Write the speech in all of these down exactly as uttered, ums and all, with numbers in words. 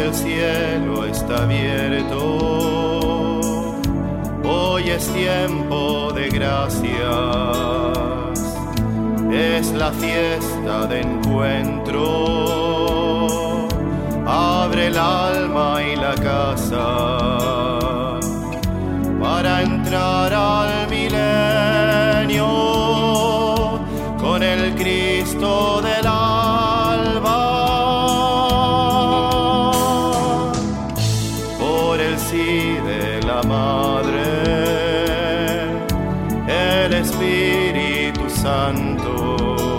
el cielo está abierto. Hoy es tiempo de gracias, es la fiesta de encuentro. Abre el alma y la casa para entrar al milenio con el Cristo del alba. Por el sí de la Madre, el Espíritu Santo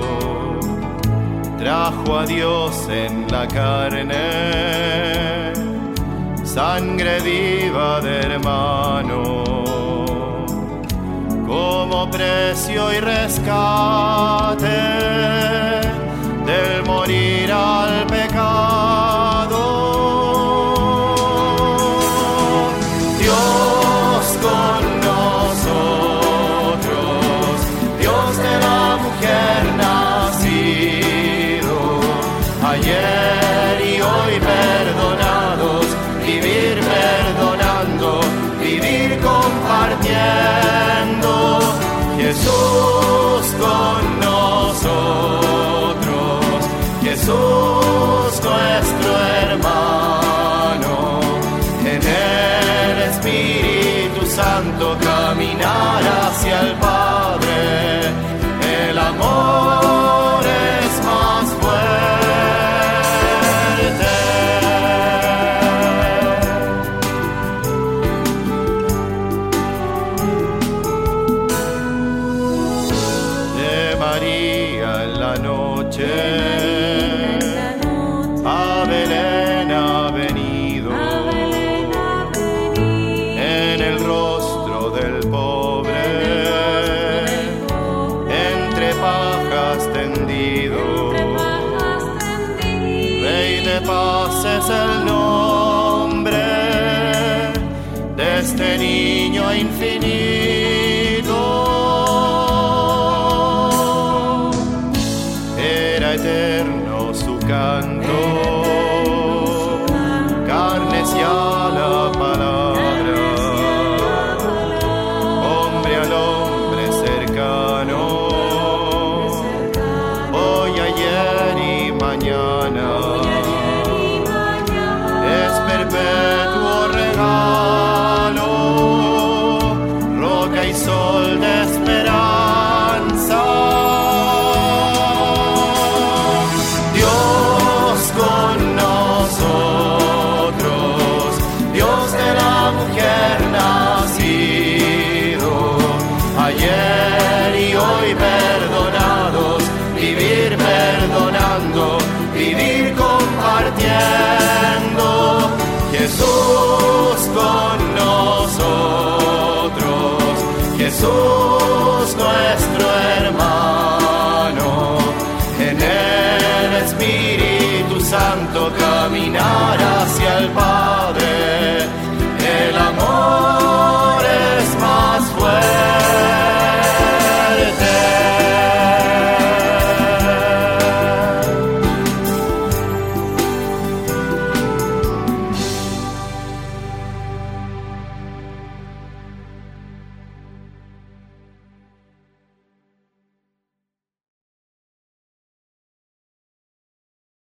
trajo a Dios en la carne, sangre viva de hermano, como precio y rescate del morir al pecado. Dios con nosotros, Dios de la mujer nacido, ayer y hoy perdonados, vivir perdonando, vivir compartiendo. Jesús con nosotros, Jesús nuestro hermano, en el Espíritu Santo caminar hacia el Padre, el amor es más fuerte. De María en la noche, a Belén ha venido, en el rostro del pobre, entre pajas tendido. Rey de paz es el nombre de este niño infinito. Era eterno su canto, carnes ya la palabra, hombre al hombre cercano, hoy, ayer y mañana, es perpetuo regalo, roca y sol de esperanza. Dios con nosotros, Dios de la mujer nacido, ayer y hoy perdonados, vivir perdonando, vivir compartiendo. Jesús con nosotros, Jesús